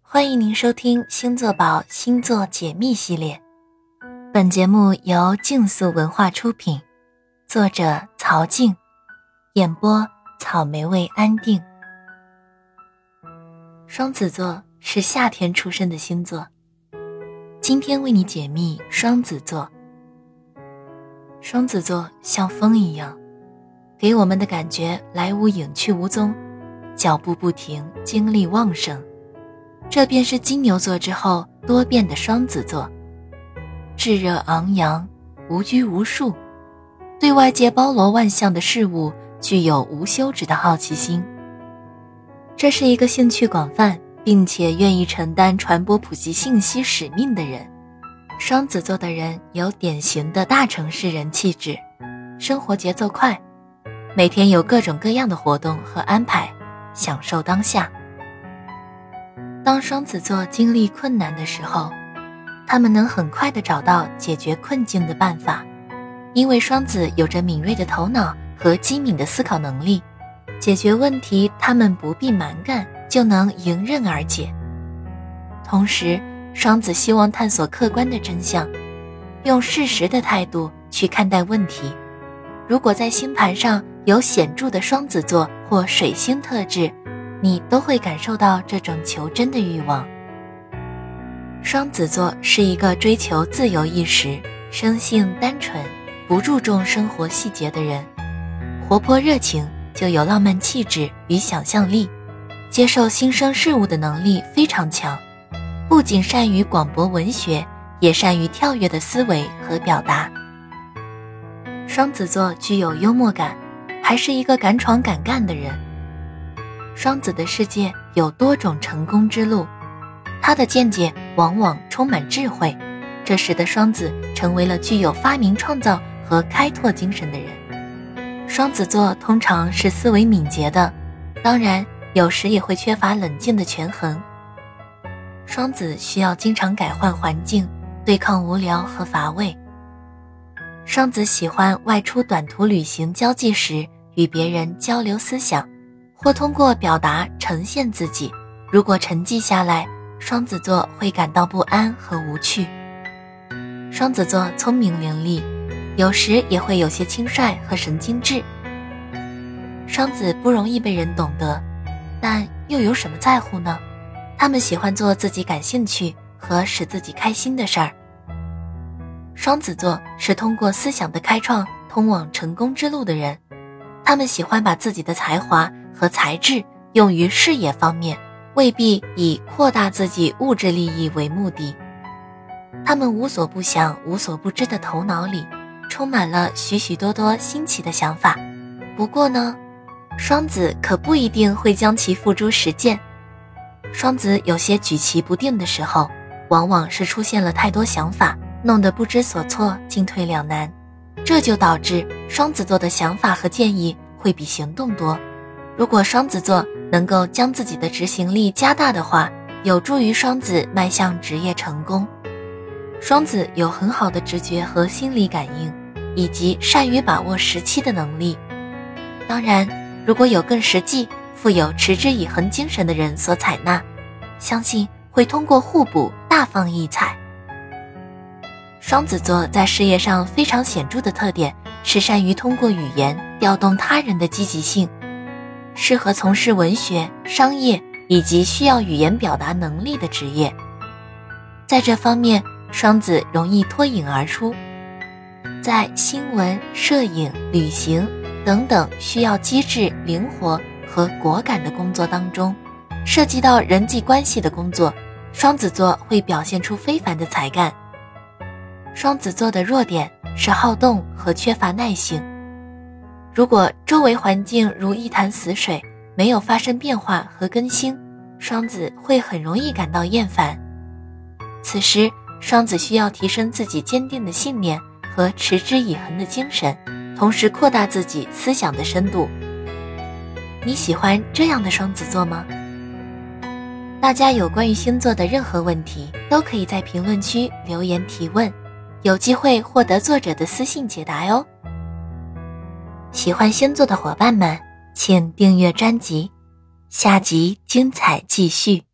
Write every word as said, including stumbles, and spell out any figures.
欢迎您收听星座宝星座解密系列，本节目由竞速文化出品，作者曹静，演播草莓味安定。双子座是夏天出生的星座，今天为你解密双子座。双子座像风一样，给我们的感觉来无影去无踪，脚步不停，精力旺盛。这便是金牛座之后多变的双子座，炙热昂扬，无拘无束，对外界包罗万象的事物具有无休止的好奇心。这是一个兴趣广泛并且愿意承担传播普及信息使命的人。双子座的人有典型的大城市人气质，生活节奏快，每天有各种各样的活动和安排，享受当下。当双子座经历困难的时候，他们能很快地找到解决困境的办法，因为双子有着敏锐的头脑和机敏的思考能力，解决问题他们不必蛮干就能迎刃而解。同时，双子希望探索客观的真相，用事实的态度去看待问题。如果在星盘上有显著的双子座或水星特质，你都会感受到这种求真的欲望。双子座是一个追求自由意识、生性单纯、不注重生活细节的人，活泼热情，就有浪漫气质与想象力，接受新生事物的能力非常强，不仅善于广博文学，也善于跳跃的思维和表达。双子座具有幽默感，还是一个敢闯敢干的人。双子的世界有多种成功之路，他的见解往往充满智慧，这使得双子成为了具有发明创造和开拓精神的人。双子座通常是思维敏捷的，当然有时也会缺乏冷静的权衡。双子需要经常改换环境，对抗无聊和乏味。双子喜欢外出短途旅行交际时与别人交流思想，或通过表达呈现自己，如果沉寂下来，双子座会感到不安和无趣。双子座聪明伶俐，有时也会有些轻率和神经质。双子不容易被人懂得，但又有什么在乎呢？他们喜欢做自己感兴趣和使自己开心的事儿。双子座是通过思想的开创通往成功之路的人，他们喜欢把自己的才华和才智用于事业方面，未必以扩大自己物质利益为目的。他们无所不想无所不知的头脑里充满了许许多多新奇的想法，不过呢，双子可不一定会将其付诸实践。双子有些举棋不定的时候，往往是出现了太多想法，弄得不知所措，进退两难，这就导致双子座的想法和建议会比行动多。如果双子座能够将自己的执行力加大的话，有助于双子迈向职业成功。双子有很好的直觉和心理感应，以及善于把握时机的能力。当然，如果有更实际、富有持之以恒精神的人所采纳，相信会通过互补大放异彩。双子座在事业上非常显著的特点是善于通过语言调动他人的积极性，适合从事文学、商业以及需要语言表达能力的职业。在这方面，双子容易脱颖而出。在新闻、摄影、旅行等等需要机智、灵活和果敢的工作当中，涉及到人际关系的工作，双子座会表现出非凡的才干。双子座的弱点是好动和缺乏耐性。如果周围环境如一潭死水，没有发生变化和更新，双子会很容易感到厌烦。此时，双子需要提升自己坚定的信念和持之以恒的精神，同时扩大自己思想的深度。你喜欢这样的双子座吗？大家有关于星座的任何问题，都可以在评论区留言提问，有机会获得作者的私信解答哟。喜欢星座的伙伴们，请订阅专辑，下集精彩继续。